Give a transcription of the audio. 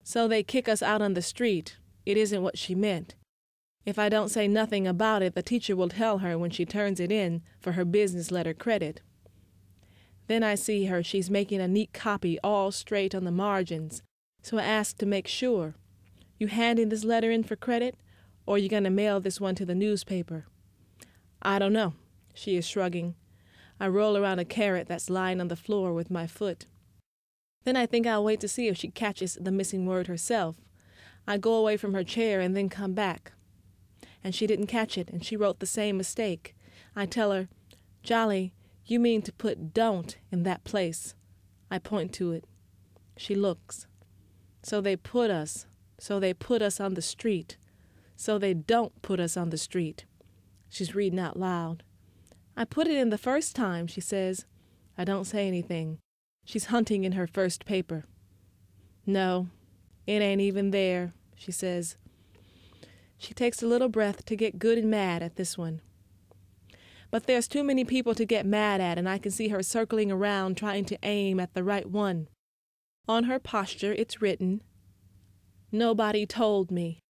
So they kick us out on the street. It isn't what she meant. If I don't say nothing about it, the teacher will tell her when she turns it in for her business letter credit. Then I see her, she's making a neat copy all straight on the margins. So I ask to make sure. You handing this letter in for credit, or you gonna mail this one to the newspaper? I don't know, she is shrugging. I roll around a carrot that's lying on the floor with my foot. Then I think I'll wait to see if she catches the missing word herself. I go away from her chair and then come back. And she didn't catch it, and she wrote the same mistake. I tell her, Jolly, you mean to put don't in that place. I point to it. She looks. So they put us on the street. So they don't put us on the street. She's reading out loud. I put it in the first time, she says. I don't say anything. She's hunting in her first paper. No, it ain't even there, she says. She takes a little breath to get good and mad at this one. But there's too many people to get mad at, and I can see her circling around trying to aim at the right one. On her posture it's written, Nobody told me.